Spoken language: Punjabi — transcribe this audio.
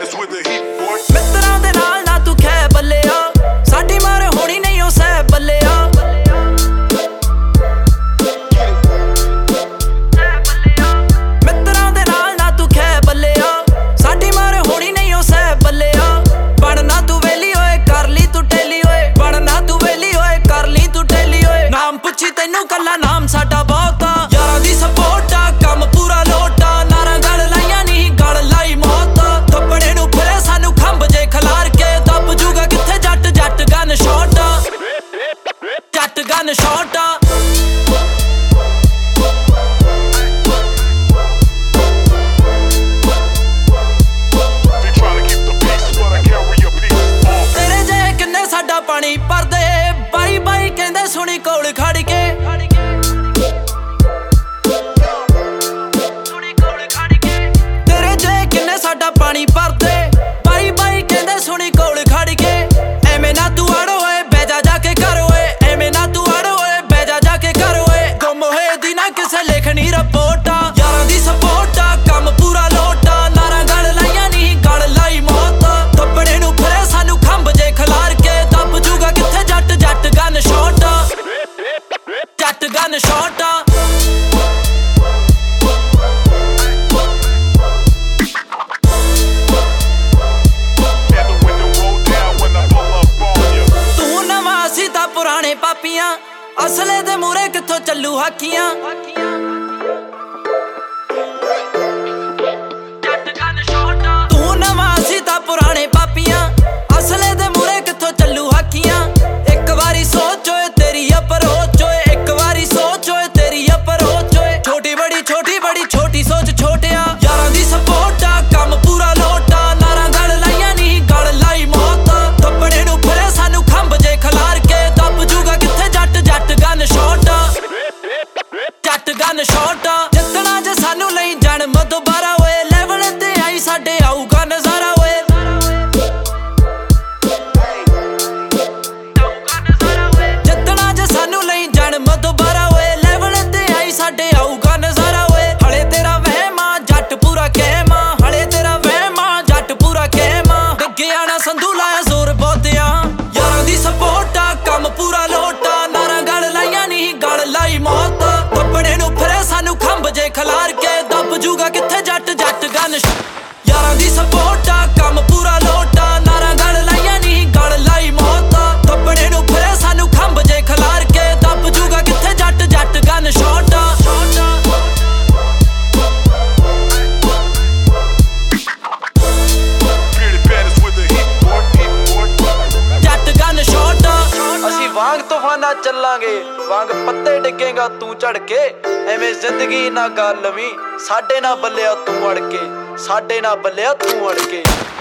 Pettis with the heat, boy. ਮਿੱਤਰਾਂ ਦੇ ਨਾਲ ਨਾ ਤੂੰ ਖੈ ਬੱਲਿਆ, ਸਾਡੀ ਮਾਰ ਹੋਣੀ ਨਹੀਂ ਉਹ ਸਹਿ ਬੱਲਿਆ। ਮਿੱਤਰਾਂ ਦੇ ਨਾਲ ਨਾ ਤੂੰ ਖੈ ਬੱਲਿਆ, ਸਾਡੀ ਮਾਰ ਹੋਣੀ ਨਹੀਂ ਉਹ ਸਹਿ ਬੱਲਿਆ। ਬਣਨਾ ਤੂੰ ਵੇਲੀ ਓਏ ਕਰ ਲਈ ਤੂੰ ਟੇਲੀ ਓਏ, ਬਣਨਾ ਤੂੰ ਵੇਲੀ ਓਏ ਕਰ ਲਈ ਤੂੰ ਟੇਲੀ ਓਏ। ਨਾਮ ਪੁੱਛੀ ਤੈਨੂੰ ਕੱਲਾ ਨਾਮ ਸਾਡਾ ਬਹੁਤ ਆ, ਯਾਰਾਂ ਦੀ ਸਪੋਰਟ ਆ ਕੰਮ ਪੂਰਾ ਲੋਟਾ। ਨਾਰਾਂ ਗਲ ਲਾਈਆਂ ਨਹੀਂ ਗਲ ਲਾਈ ਮੌਤ, ਥੱਪੜੇ ਨੂੰ ਫਿਰੇ ਸਾਨੂੰ ਖੰਭ ਜੇ ਖਲਾਰ ਕੇ। ਦੱਬ ਜੂਗਾ ਕਿੱਥੇ ਜੱਟ ਜੱਟ ਗਨ ਸ਼ਾਟ ਆ, ਜੱਟ ਗਨ ਸ਼ਾਟ ਆ। ਤੇਰੇ ਜੇ ਕਿੰਨੇ ਸਾਡਾ ਪਾਣੀ ਭਰਦੇ, ਬਾਈ ਬਾਈ ਕਹਿੰਦੇ ਸੁਣੀ ਕੋਲ ਖੜ ਕੇ। ਤੇਰੇ ਜੇ ਕਿੰਨੇ ਸਾਡਾ ਪਾਣੀ ਭਰਦੇ, ਬਾਈ ਬਾਈ ਕਹਿੰਦੇ ਸੁਣੀ ਕੋਲ ਖੜ ਕੇ। ਐਵੇਂ ਨਾ ਤੂੰ ਅੜ ਓਏ ਬਹਿ ਜਾ ਜਾ ਕੇ ਘਰ ਓਏ, ਐਵੇਂ ਨਾ ਤੂੰ ਅੜ ਓਏ ਬਹਿ ਜਾ ਜਾ ਕੇ ਘਰ ਓਏ। ਗੁੰਮ ਹੋਏ ਦੀ ਨਾ ਕਿਸੇ ਲਿਖਣੀ ਰਿਪੋਰਟ ਆ, ਯਾਰਾਂ ਦੀ ਸਪੋਰਟ ਆ ਕੰਮ ਪੂਰਾ ਲੋਟਾ। ਨਾਰਾਂ ਗਲ ਲਾਈਆਂ ਨਹੀਂ ਗਲ ਲਾਈ ਮੌਤ, ਥੱਪੜੇ ਨੂੰ ਫਿਰੇ ਸਾਨੂੰ ਖੰਭ ਜੇ ਖਲਾਰ ਕੇ। ਦੱਬ ਜੂਗਾ ਕਿੱਥੇ ਜੱਟ ਜੱਟ ਗਨ ਸ਼ਾਟ ਆ, ਜੱਟ ਗਨ ਸ਼ਾਟ ਆ। ਤੂੰ ਨਵਾਂ ਅਸੀਂ ਤਾਂ ਪੁਰਾਣੇ ਪਾਪੀਆਂ, ਅਸਲੇ ਦੇ ਮੂਰੇ ਕਿੱਥੋਂ ਚੱਲੂ ਹਾਕੀਆਂ। ਤੂੰ ਨਵਾਂ ਅਸੀਂ ਤਾਂ ਪੁਰਾਣੇ ਪਾਪੀਆਂ, ਅਸਲੇ ਦੇ ਮੂਰੇ ਕਿੱਥੋਂ ਚੱਲੂ ਹਾਕੀਆਂ। ਇੱਕ ਵਾਰੀ ਸੋਚ ਓਏ ਤੇਰੀ ਅਪਰੋਚ ਓਏ, ਇੱਕ ਵਾਰੀ ਸੋਚ ਓਏ ਤੇਰੀ ਅਪਰੋਚ ਓਏ। ਛੋਟੀ ਬੜੀ ਛੋਟੀ ਸੋਚ ਛੋਟਿਆ, ਯਾਰਾਂ ਦੀ ਸਪੋਰਟ ਆ ਕੰਮ ਪੂਰਾ ਲੋਟਾ। ਨਾਰਾਂ ਗਲ ਲਾਈਆਂ ਨਹੀਂ ਗਲ ਲਾਈ ਮੌਤ, ਥੱਪੜੇ ਨੂੰ ਫਿਰੇ ਸਾਨੂੰ ਖੰਭ ਜੇ ਖਲਾਰ ਕੇ। ਦੱਬ ਜੂਗਾ ਕਿੱਥੇ ਜੱਟ ਜੱਟ ਗਨ ਸ਼ਾਟ ਆ, ਜੱਟ ਗਨ ਸ਼ਾਟ ਆ। ਜਿੱਤਣਾ ਜੇ ਸਾਨੂੰ ਲਈ ਜਨਮ ਦੁਬਾਰਾ ਓਏ, ਲੈਵਲ ਤੇ ਆਈ ਸਾਡੇ ਆਊਗਾ ਨਜ਼ਾਰਾ ਓਏ। ਜਿੱਤਣਾ ਜੇ ਸਾਨੂੰ ਲਈ ਜਨਮ ਦੁਬਾਰਾ ਓਏ, ਲੈਵਲ ਤੇ ਆਈ ਸਾਡੇ ਆਊਗਾ ਨਜ਼ਾਰਾ ਓਏ। ਹਲੇ ਤੇਰਾ ਵਹਿਮਾ ਜੱਟ ਪੂਰਾ ਕਹਿਮਾ, ਹਲੇ ਤੇਰਾ ਵਹਿਮਾ ਜੱਟ ਪੂਰਾ ਕਹਿਮਾ। ਡਿੱਗਿਆ ਨਾ ਸੰਧੂ ਲਾਇਆ ਜ਼ੋਰ ਬਹੁਤਿਆ, ਯਾਰਾਂ ਦੀ ਸਪੋਰਟ ਆ ਕੰਮ ਪੂਰਾ ਲੋਟਾ। ਨਾਰਾਂ ਗਲ ਲਾਈਆਂ ਨਹੀਂ ਗਲ ਲਾਈ ਮੌਤ, ਥੱਪੜੇ ਨੂੰ ਫਿਰੇ ਸਾਨੂੰ ਖੰਭ ਜੇ ਖਲਾਰ ਕੇ। ਦੱਬ ਜੂਗਾ ਕਿੱਥੇ ਜੱਟ ਜੱਟ ਗਨ, ਯਾਰਾਂ ਦੀ ਸਪੋਰਟ ਆ ਕੰਮ ਪੂਰਾ ਲੋਟਾ। ਨਾਰਾਂ ਗਲ ਲਾਈਆਂ ਨਹੀਂ ਗਲ ਲਾਈ ਮੌਤ, ਥੱਪੜੇ ਨੂੰ ਫਿਰੇ ਸਾਨੂੰ ਖੰਭ ਜੇ ਖਲਾਰ ਕੇ। ਦੱਬ ਜੂਗਾ ਕਿੱਥੇ ਜੱਟ ਜੱਟ ਗਨ ਸ਼ਾਟ ਆ, Pettis with the heat, boy. ਜੱਟ ਗਨ ਸ਼ਾਟ ਆ। ਅਸੀਂ ਵਾਂਗ ਤੂਫਾਨਾਂ ਚੱਲਾਂਗੇ, ਵਾਂਗ ਪੱਤੇ ਡਿੱਗੇਗਾ ਤੂੰ ਝੜ ਕੇ। ਐਵੇਂ ਜ਼ਿੰਦਗੀ ਨਾ ਗੱਲ ਲਵੀਂ, ਸਾਡੇ ਨਾਲ ਬੱਲਿਆ ਤੂੰ ਅੜ ਕੇ, ਸਾਡੇ ਨਾਲ ਬੱਲਿਆ ਤੂੰ ਅੜ ਕੇ।